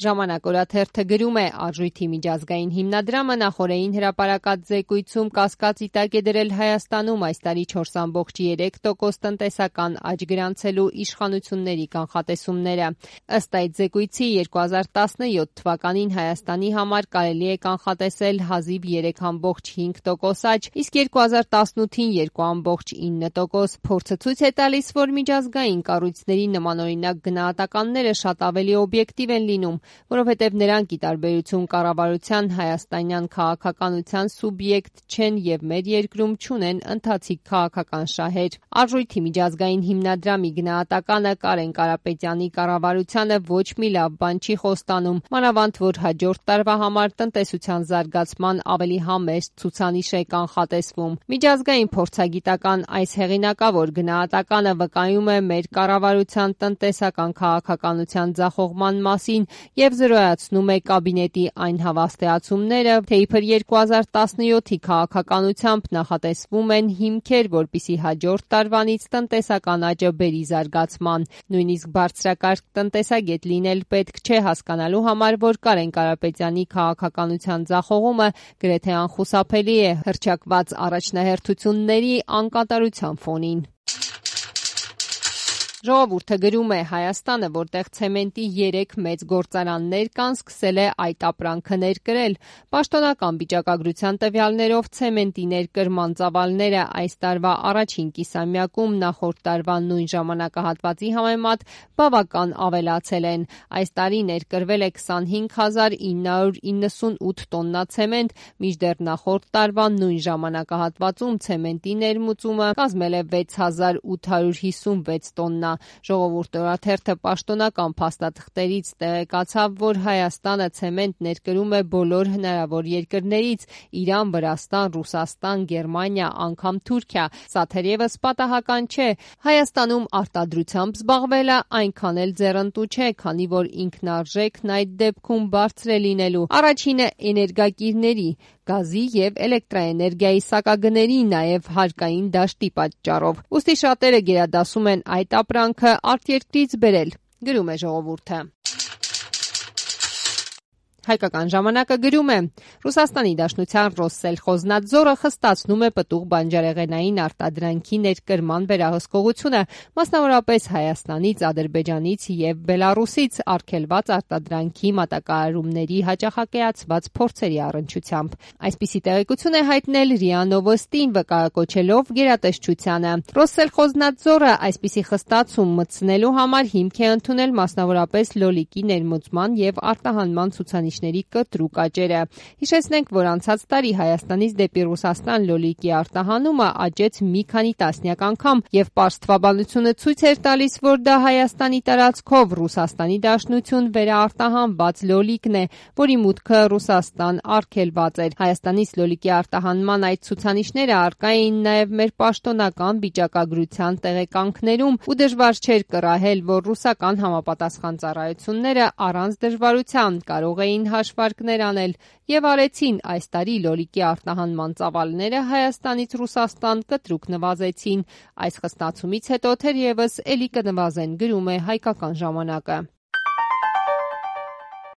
Ժամանակ օրաթերթը գրում է, Արժույթի միջազգային հիմնադրամը նախօրեին հրապարակած զեկույցում կասկածի տակ է դրել Հայաստանում այս տարի 4.3% տնտեսական աճ գրանցելու իշխանությունների կանխատեսումները։ Ըստ այդ զեկույցի 2017 թվականին Հայաստանի համար կարելի է կանխատեսել հազիվ 3.5% աճ, իսկ 2018-ին 2.9%։ Փորձը ցույց է տալիս, որ միջազգային կառույցների նմանօրինակ գնահատականները շատ ավելի օբյեկտիվ են լինում, որովհետև նրանք ի տարբերություն կառավարության հայաստանյան քաղաքականության սուբյեկտ չեն եւ մեր երկրում չունեն ընթացիկ քաղաքական շահեր։ Արժույթի միջազգային հիմնադրամի գնահատականը Կարեն Կարապետյանի կառավարությանը ոչ մի լավ բան չի խոստանում, մանավանդ որ հաջորդ տարվա համար տնտեսության զարգացման ավելի համեստ ցուցանիշ է կանխատեսվում։ Միջազգային փորձագիտական այս հեղինակավոր գնահատականը վկայում է մեր կառավարության տնտեսական քաղաքականության ձախողման մասին եւ զրոյացնում է կաբինետի այն հավաստիացումները, թե իբր 2017-ի քաղաքականությամբ նախատեսվում են հիմքեր, որպիսի հաջորդ տարվանից տնտեսական աճը բերի զարգացման։ Նույնիսկ բարձրակարգ տնտեսագետ լինել պետք չէ հասկանալու համար, որ Կարեն Կարապետյանի քաղաքականության ձախողումը գրեթե անխուսափելի է հռչակված առաջնահերթությունների անկատարության ֆոնին։ Ժողովուրդը գրում է, Հայաստանը, որտեղ ցեմենտի 3 մեծ գործարաններ կան, սկսել է այդ ապրանքը ներկրել։ Պաշտոնական վիճակագրության տվյալներով ցեմենտի ներկրման ծավալները այս տարվա առաջին կիսամյակում նախորդ տարվա նույն ժամանակահատվածի համեմատ բավական ավելացել են։ Այս տարի ներկրվել է 25998 տոննա ցեմենտ, մինչդեռ նախորդ տարվա նույն ժամանակահատվածում ցեմենտի ներմուծումը կազմել է 6856 տոննա։ Ժողովուրդ օրաթերթը պաշտոնական փաստաթղթերից տեղեկացավ, որ Հայաստանը ցեմենտ ներկրում է բոլոր հնարավոր երկրներից՝ Իրան, Վրաստան, Ռուսաստան, Գերմանիա, անգամ Թուրքիա։ Սա թերևս պատահական չէ։ Հայաստանում արտադրությամբ զբաղվելը այնքան էլ ձեռնտու չէ, քանի որ ինքնարժեքն այդ դեպքում բարձր է լինելու։ Առաջինը էներգակիրների, գազի եւ էլեկտրաէներգիայի սակագների, նաեւ հարկային դաշտի պատճառով։ Ուստի շատերը գերադասում են այդ ապրանքը արտերկրից բերել, գրում է ժողովուրդը։ Հայկական ժամանակը գրում է. Ռուսաստանի Դաշնության Ռոսսելխոզնադզորը խստացնում է պտուղ բանջարեղենային արտադրանքի ներկրման վերահսկողությունը, մասնավորապես Հայաստանից, Ադրբեջանից եւ Բելարուսից արգելված արտադրանքի մատակարարումների հաճախակայացված փորձերի առնչությամբ։ Այսպիսի տեղեկություն է հայտնել ՌԻԱ Նովոստին, վկայակոչելով գերատեսչությանը։ Ռոսսելխոզնադզորը այսպիսի խստացում մտցնելու համար հիմք է ընդունել մասնավորապես լոլիկի ներմուծման եւ արտահանման ցուցանիշ կտրուկ աճերը։ Հիշեցնենք, որ անցած տարի Հայաստանից դեպի Ռուսաստան լոլիկի արտահանումը աճեց մի քանի տասնյակ անգամ եւ պարզ թվաբանությունը ցույց էր տալիս, որ դա Հայաստանի տարածքով Ռուսաստանի Դաշնություն վերաարտահանված լոլիկն է, որի մուտքը Ռուսաստան արգելված էր։ Հայաստանից լոլիկի արտահանման այդ ցուցանիշները առկա էին նաեւ մեր պաշտոնական վիճակագրության տեղեկանքներում ու դժվար չէր կռահել, որ ռուսական համապատասխան ծառայությունները առանց դժվարության կարող էին հաշվարկներ անել եւ արեցին։ Այս տարի լոլիկի արտահանման ծավալները Հայաստանից Ռուսաստան կտրուկ նվազեցին։ Այս խստացումից հետո թերևս էլի կնվազեն, գրում է Հայկական ժամանակը։